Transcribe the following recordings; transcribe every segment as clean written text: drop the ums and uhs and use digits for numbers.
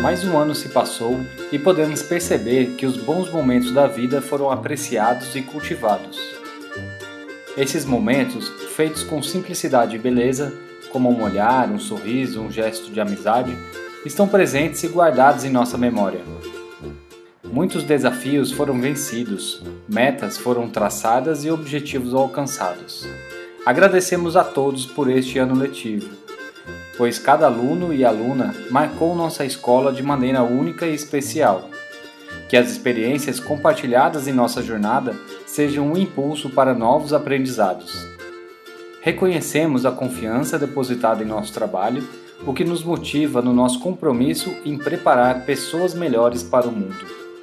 mais um ano se passou e podemos perceber que os bons momentos da vida foram apreciados e cultivados. Esses momentos, feitos com simplicidade e beleza, como um olhar, um sorriso, um gesto de amizade, estão presentes e guardados em nossa memória. Muitos desafios foram vencidos, metas foram traçadas e objetivos alcançados. Agradecemos a todos por este ano letivo, pois cada aluno e aluna marcou nossa escola de maneira única e especial. Que as experiências compartilhadas em nossa jornada sejam um impulso para novos aprendizados. Reconhecemos a confiança depositada em nosso trabalho, o que nos motiva no nosso compromisso em preparar pessoas melhores para o mundo.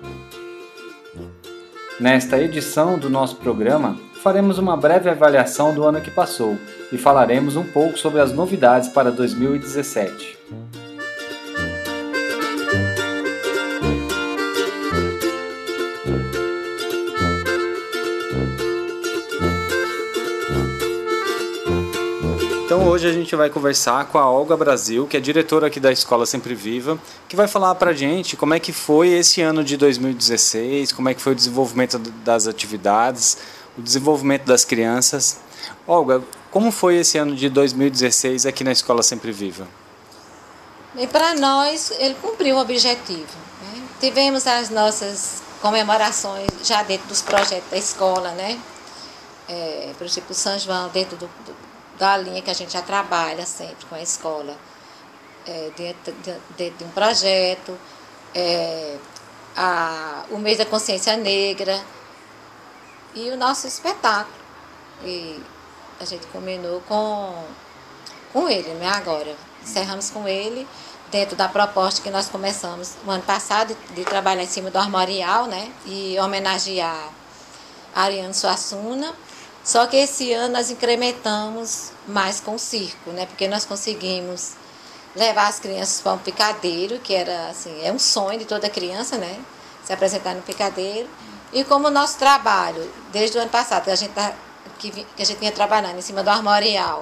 Nesta edição do nosso programa, faremos uma breve avaliação do ano que passou e falaremos um pouco sobre as novidades para 2017. Então hoje a gente vai conversar com a Olga Brasil, que é diretora aqui da Escola Sempre Viva, que vai falar pra gente como é que foi esse ano de 2016, como é que foi o desenvolvimento das atividades, o desenvolvimento das crianças. Olga, como foi esse ano de 2016 aqui na Escola Sempre Viva? E para nós, ele cumpriu o objetivo, né? Tivemos as nossas comemorações já dentro dos projetos da escola, né? Por exemplo, o São João, dentro da linha que a gente já trabalha sempre com a escola, dentro de um projeto, o mês da consciência negra e o nosso espetáculo. E a gente combinou com ele, né? Agora, encerramos com ele, dentro da proposta que nós começamos no ano passado, de trabalhar em cima do armorial, né? E homenagear a Ariano Suassuna. Só que esse ano nós incrementamos mais com o circo, né? Porque nós conseguimos levar as crianças para um picadeiro, que era assim, é um sonho de toda criança, né? Se apresentar no picadeiro. E como o nosso trabalho, desde o ano passado, que a gente vinha trabalhando em cima do armorial,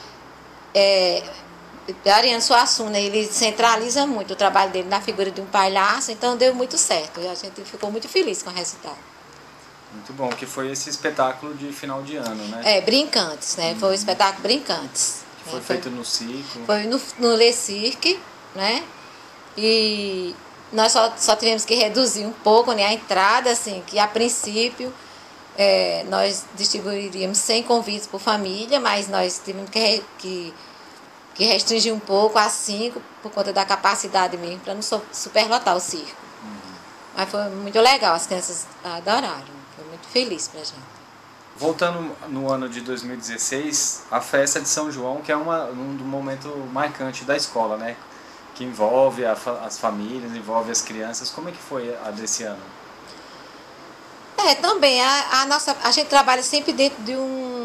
Ariano Suassuna, ele centraliza muito o trabalho dele na figura de um palhaço, então deu muito certo. E a gente ficou muito feliz com o resultado. Muito bom, que foi esse espetáculo de final de ano, né? Brincantes, né? Foi o espetáculo Brincantes. Que foi feito no circo. Foi no Le Cirque, né? E nós só tivemos que reduzir um pouco, né, a entrada, assim, que a princípio nós distribuiríamos 100 convites por família, mas nós tivemos que restringir um pouco a 5 por conta da capacidade mesmo, para não superlotar o circo. Mas foi muito legal, as crianças adoraram. Foi muito feliz pra gente. Voltando no ano de 2016, a festa de São João, que é um momento marcante da escola, né? Que envolve as famílias, envolve as crianças. Como é que foi a desse ano? Também a gente trabalha sempre dentro de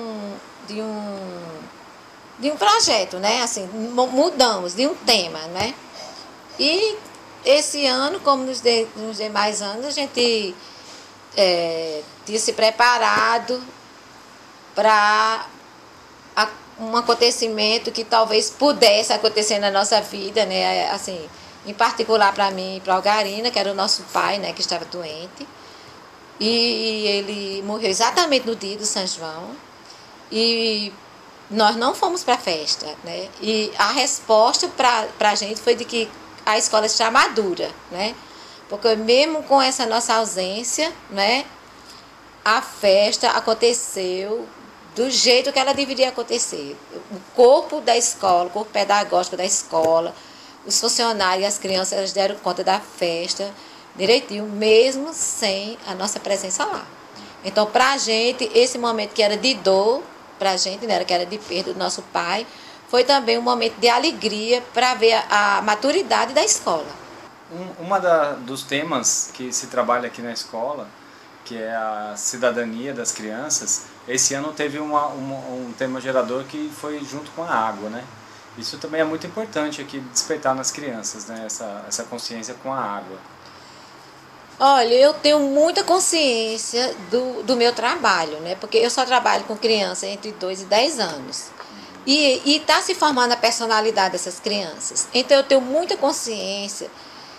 um projeto, né? Assim, mudamos de um tema, né? E esse ano, como nos demais anos, a gente tinha se preparado para um acontecimento que talvez pudesse acontecer na nossa vida, né? Assim, em particular para mim e para a Algarina, que era o nosso pai, né, que estava doente. E ele morreu exatamente no dia do São João. E nós não fomos para a festa, né? E a resposta para a gente foi de que a escola está madura, né? Porque mesmo com essa nossa ausência, né, a festa aconteceu do jeito que ela deveria acontecer. O corpo da escola, o corpo pedagógico da escola, os funcionários e as crianças, elas deram conta da festa direitinho, mesmo sem a nossa presença lá. Então, para a gente, esse momento que era de dor, para a gente, né, que era de perda do nosso pai, foi também um momento de alegria para ver a maturidade da escola. Dos temas que se trabalha aqui na escola, que é a cidadania das crianças, esse ano teve um tema gerador que foi junto com a água, né? Isso também é muito importante aqui, despertar nas crianças, né? Essa consciência com a água. Olha, eu tenho muita consciência do meu trabalho, né? Porque eu só trabalho com crianças entre 2 e 10 anos. E está se formando a personalidade dessas crianças. Então eu tenho muita consciência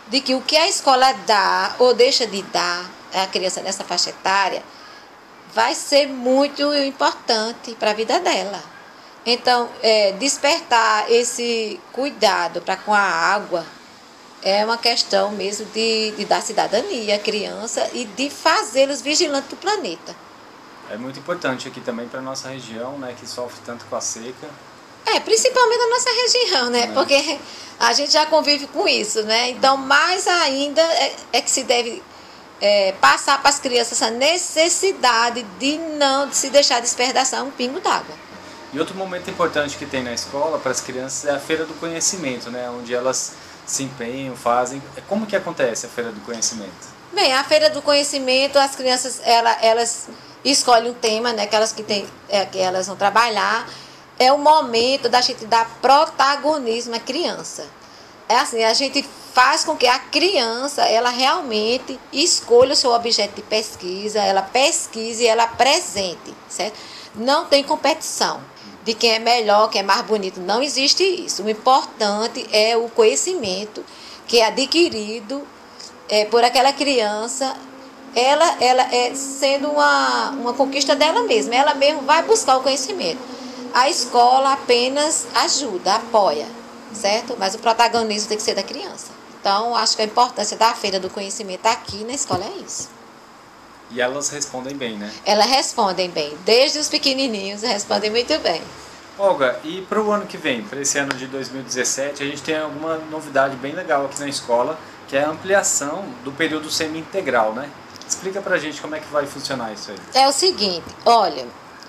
de que o que a escola dá ou deixa de dar à criança nessa faixa etária vai ser muito importante para a vida dela. Então, despertar esse cuidado para com a água é uma questão mesmo de dar cidadania à criança e de fazê-los vigilantes do planeta. É muito importante aqui também para a nossa região, né, que sofre tanto com a seca. Principalmente a nossa região, né? Porque a gente já convive com isso, né? Então, mais ainda é que se deve passar para as crianças essa necessidade de não se deixar desperdiçar um pingo d'água. E outro momento importante que tem na escola para as crianças é a Feira do Conhecimento, né? Onde elas se empenham, fazem. Como que acontece a Feira do Conhecimento? Bem, a Feira do Conhecimento, as crianças elas escolhem um tema, né? Que elas vão trabalhar. É o momento da gente dar protagonismo à criança. É assim, a gente faz com que a criança, ela realmente escolha o seu objeto de pesquisa, ela pesquise e ela apresente, certo? Não tem competição de quem é melhor, quem é mais bonito, não existe isso. O importante é o conhecimento que é adquirido por aquela criança, ela sendo uma conquista dela mesma, ela mesma vai buscar o conhecimento. A escola apenas ajuda, apoia, certo? Mas o protagonismo tem que ser da criança. Então, acho que a importância da Feira do Conhecimento aqui na escola é isso. E elas respondem bem, né? Elas respondem bem, desde os pequenininhos respondem muito bem. Olga, e para o ano que vem, para esse ano de 2017, a gente tem alguma novidade bem legal aqui na escola, que é a ampliação do período semi-integral, né? Explica pra gente como é que vai funcionar isso aí. É o seguinte, olha,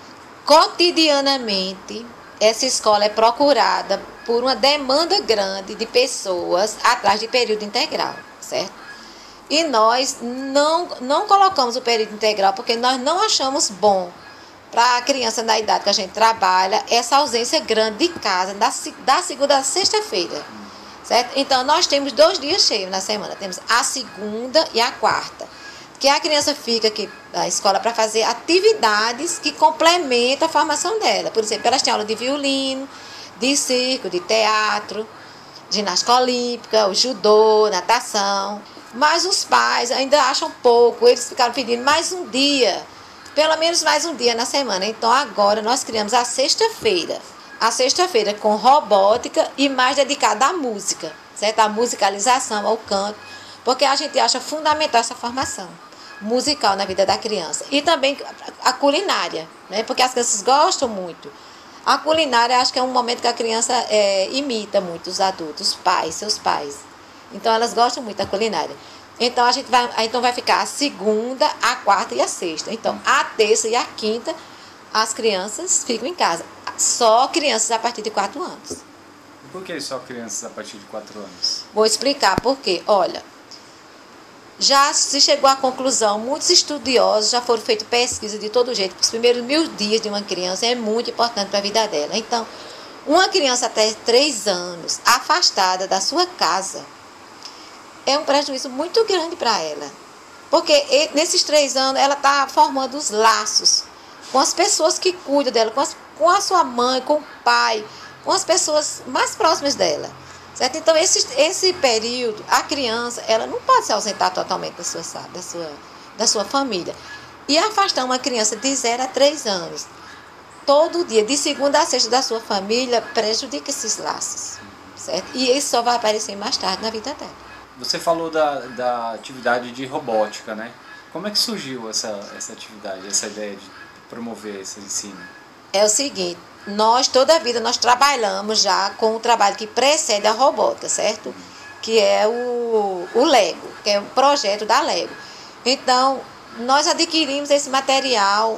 cotidianamente essa escola é procurada por uma demanda grande de pessoas atrás de período integral, certo? E nós não colocamos o período integral porque nós não achamos bom para a criança da idade que a gente trabalha essa ausência grande de casa da segunda à sexta-feira, certo? Então nós temos 2 dias cheios na semana, temos a segunda e a quarta, que a criança fica aqui na escola para fazer atividades que complementam a formação dela. Por exemplo, elas têm aula de violino, de circo, de teatro, ginástica olímpica, o judô, natação. Mas os pais ainda acham pouco, eles ficaram pedindo mais um dia, pelo menos mais um dia na semana. Então agora nós criamos a sexta-feira com robótica e mais dedicada à música, certo? À musicalização, ao canto, porque a gente acha fundamental essa formação musical na vida da criança. E também a culinária, né? Porque as crianças gostam muito. A culinária, acho que é um momento que a criança imita muito os adultos, os pais, seus pais. Então, elas gostam muito da culinária. Então, vai ficar a segunda, a quarta e a sexta. Então, a terça e a quinta, as crianças ficam em casa. Só crianças a partir de 4 anos. E por que só crianças a partir de 4 anos? Vou explicar por quê. Olha, já se chegou à conclusão, muitos estudiosos já foram feitas pesquisas de todo jeito, que os primeiros 1000 dias de uma criança é muito importante para a vida dela. Então, uma criança até 3 anos, afastada da sua casa, é um prejuízo muito grande para ela. Porque nesses 3 anos, ela está formando os laços com as pessoas que cuidam dela, com a sua mãe, com o pai, com as pessoas mais próximas dela. Certo? Então, esse período, a criança, ela não pode se ausentar totalmente da sua família. E afastar uma criança de 0 a 3 anos, todo dia, de segunda a sexta da sua família, prejudica esses laços. Certo? E isso só vai aparecer mais tarde na vida dela. Você falou da atividade de robótica, né? Como é que surgiu essa atividade, essa ideia de promover esse ensino? É o seguinte, toda a vida, nós trabalhamos já com o trabalho que precede a robótica, certo? Que é o Lego, que é um projeto da Lego. Então, nós adquirimos esse material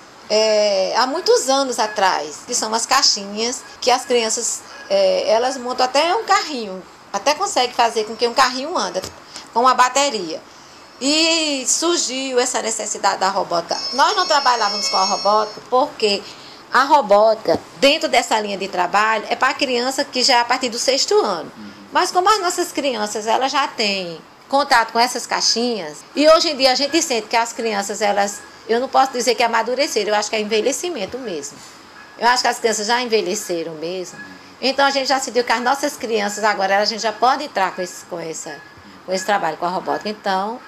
há muitos anos atrás, que são as caixinhas que as crianças, elas montam até um carrinho, até conseguem fazer com que um carrinho anda com uma bateria. E surgiu essa necessidade da robótica. Nós não trabalhávamos com a robótica porque a robótica, dentro dessa linha de trabalho, é para a criança que já é a partir do 6º ano. Mas como as nossas crianças, elas já têm contato com essas caixinhas, e hoje em dia a gente sente que as crianças, eu não posso dizer que amadureceram, eu acho que é envelhecimento mesmo. Eu acho que as crianças já envelheceram mesmo. Então a gente já sentiu que as nossas crianças agora, a gente já pode entrar com esse trabalho com a robótica. Então,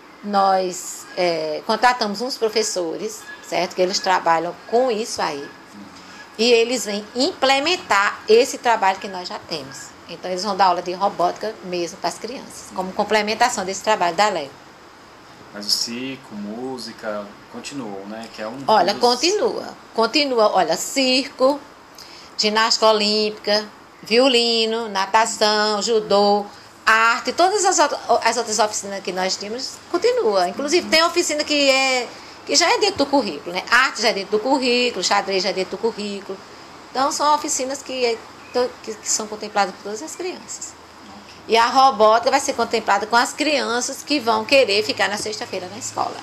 nós contratamos uns professores, certo? Que eles trabalham com isso aí. E eles vêm implementar esse trabalho que nós já temos. Então, eles vão dar aula de robótica mesmo para as crianças, como complementação desse trabalho da Leo. Mas o circo, música, continuam, né? Que é um Olha, continua. Olha, circo, ginástica olímpica, violino, natação, judô, arte, todas as outras oficinas que nós temos, continua. Inclusive, tem oficina que já é dentro do currículo, né? Arte já é dentro do currículo, xadrez já é dentro do currículo. Então, são oficinas que são contempladas por todas as crianças. E a robótica vai ser contemplada com as crianças que vão querer ficar na sexta-feira na escola.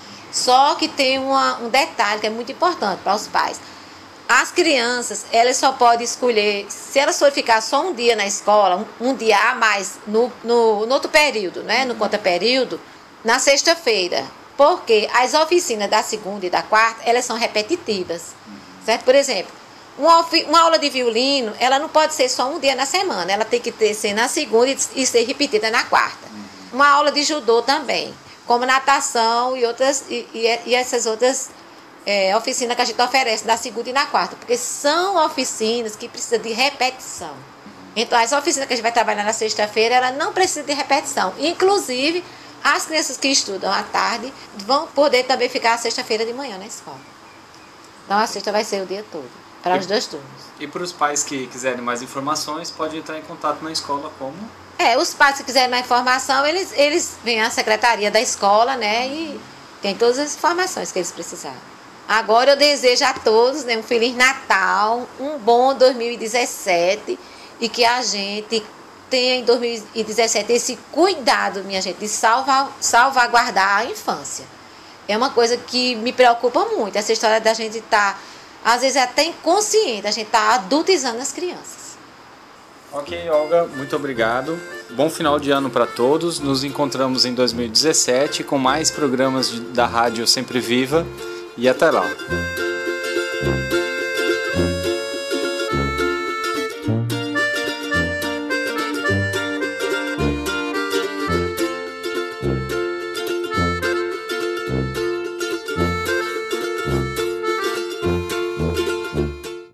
Só que tem um detalhe que é muito importante para os pais. As crianças, elas só podem escolher, se elas forem ficar só um dia na escola, um dia a mais no outro período, né? No conta-período, na sexta-feira. Porque as oficinas da segunda e da quarta, elas são repetitivas. Certo? Por exemplo, uma aula de violino, ela não pode ser só um dia na semana, ela tem que ser na segunda e ser repetida na quarta. Uma aula de judô também, como natação e essas outras oficinas que a gente oferece na segunda e na quarta, porque são oficinas que precisam de repetição. Então, as oficinas que a gente vai trabalhar na sexta-feira, ela não precisa de repetição. Inclusive, as crianças que estudam à tarde vão poder também ficar a sexta-feira de manhã na escola. Então, a sexta vai ser o dia todo. Para os 2 turnos. E para os pais que quiserem mais informações, pode entrar em contato na escola como? Os pais que quiserem mais informação, eles vêm à secretaria da escola, né? E tem todas as informações que eles precisarem. Agora eu desejo a todos, né, um Feliz Natal, um bom 2017 e que a gente tenha em 2017 esse cuidado, minha gente, de salvaguardar a infância. É uma coisa que me preocupa muito, essa história da gente estar... Às vezes é até inconsciente, a gente está adultizando as crianças. Ok, Olga, muito obrigado. Bom final de ano para todos. Nos encontramos em 2017 com mais programas da Rádio Sempre Viva e até lá.